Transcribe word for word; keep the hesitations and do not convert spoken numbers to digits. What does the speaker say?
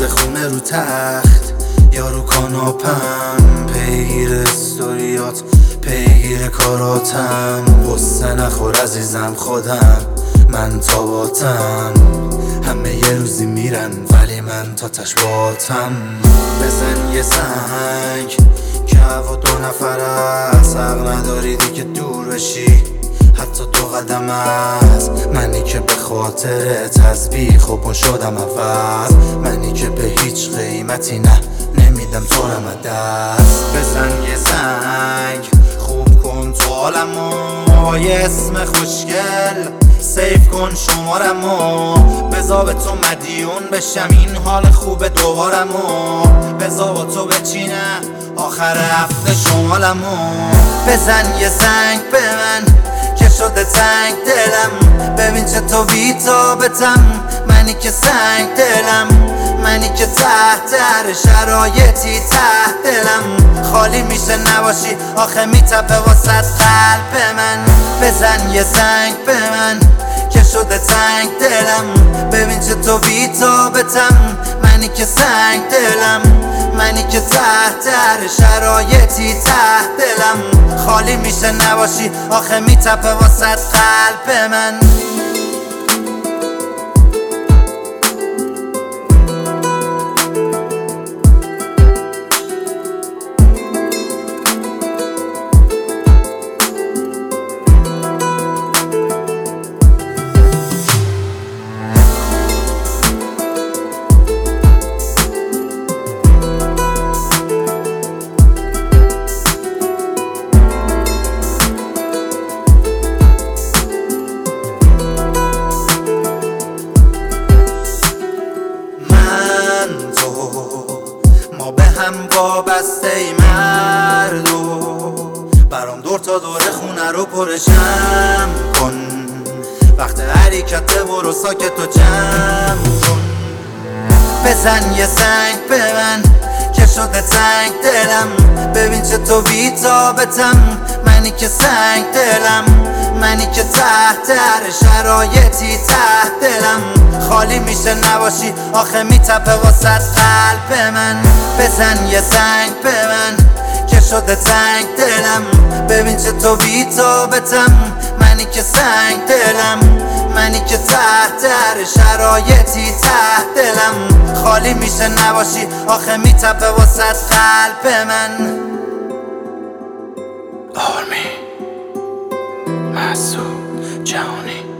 واسه خونه رو تخت یا رو کاناپم، پیگیر استوریات پیگیر کاراتم. غصه نخور عزیزم خودم من تاباتم، همه یه روزی میرن ولی من تا تش باتم. بزن یه سنگ که هوا دو نفر است، حق نداری دیگه دور بشی حتی دو قدم است. منی که به خاطر تسبیح خوب شدم عوض، منی که به هیچ قیمتی نه نمیدم تو رم دست. بزن یه زنگ خوب کن تو عالمو، یه اسم خوشگل سیف کن شمارمو، بذار به تو مدیون بشم این حال خوب دوبارمو، بذار با تو بچینم آخر هفته شمالمو. بزن یه زنگ به من که شده تنگ دلم، ببین چه تو بی‌تابتم، منی که سنگ دلم، منی که تحت هر شرایطی ته دلم خالی میشه نباشی آخه میتپه واسه قلب من. بزن یه زنگ به من که شده تنگ دلم، ببین چه تو بی‌تابتم، منی که سنگ دلم، منی که تحت هر شرایطی ته دلم خالی میشه نباشی آخه میتپه واسه قلب من. ما به هم وابسته ای مردو، برام دور تا دور خونه رو پرشم کن، وقت حرکت برو ساکت و جمع کن. بزن یه زنگ به من که شده تنگ دلم، ببین چه تو بی‌تابتم، منی که سنگ دلم، منی که تحت هر شرایطی ته دلم خالی میشه نباشی آخه میتپه واسه قلب من. بزن یه زنگ به من که شده تنگ دلم، ببین چه تو بی‌تابتم، منی که سنگ دلم، منی که تحت هر شرایطی ته دلم خالی میشه نباشی آخه میتپه واسه قلب من. آرمی مسعود جهانی